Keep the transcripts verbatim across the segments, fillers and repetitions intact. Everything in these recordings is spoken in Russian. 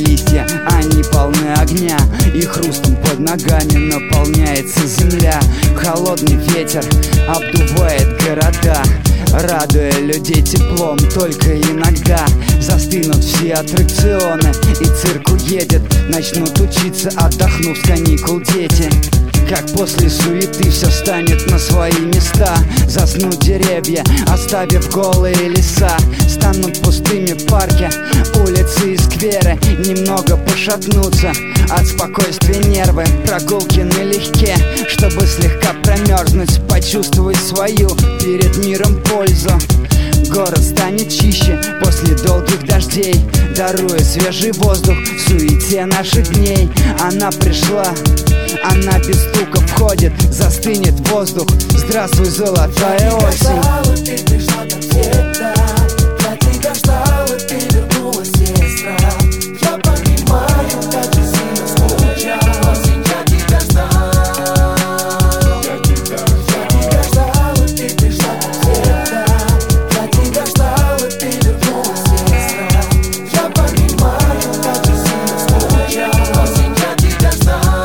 листья, они полны огня, и хрустом под ногами наполняется земля. Холодный ветер обдувает города, радуя людей теплом. Только иногда застынут все аттракционы, и цирк уедет, начнут учиться, отдохнув с каникул дети. Как после суеты все станет на свои места. Заснут деревья, оставив голые леса. Станут пустыми парки, улицы и скверы. Немного пошатнутся от спокойствия нервы. Прогулки налегке, чтобы слегка промерзнуть, почувствовать свою перед миром пользу. Город станет чище после долгих дождей, даруя свежий воздух в суете наших дней. Она пришла, она без стука входит, застынет воздух. Здравствуй, золотая осень. Ты пришла как всегда, я тебя ждал, и ты вернулась, сестра. Я понимаю, как же сильно скучал. Осень, я тебя ждал, я тебя ждал, и ты пришла как всегда. Я тебя ждал, и ты вернулась, сестра. Я понимаю, как же сильно скучал. Осень, я тебя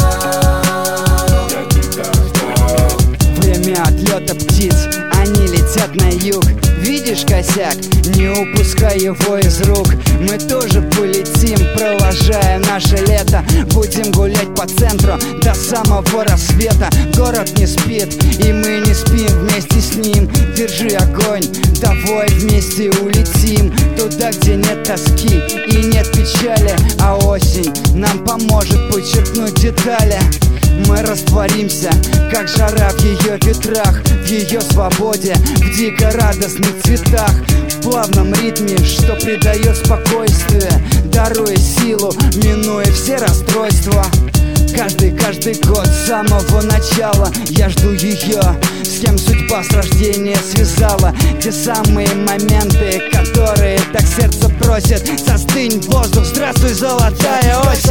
ждал, я тебя ждал. Время отлета птиц, они летят на юг. Видишь косяк? Не упускай его из рук. Мы тоже полетим, провожая наше лето. Будем гулять по центру до самого рассвета. Город не спит, и мы не спим вместе с ним. Держи огонь, давай вместе улетим туда, где нет тоски и нет печали. А осень нам поможет подчеркнуть детали. Мы растворимся, как жара в ее ветрах, в ее свободе, в дико радостных цветах, в плавном ритме, что придает спокойствие, даруя силу, минуя все расстройства. Каждый, каждый год с самого начала я жду ее, с кем судьба с рождения связала. Те самые моменты, которые так сердце просит. Застынь, воздух, здравствуй, золотая осень.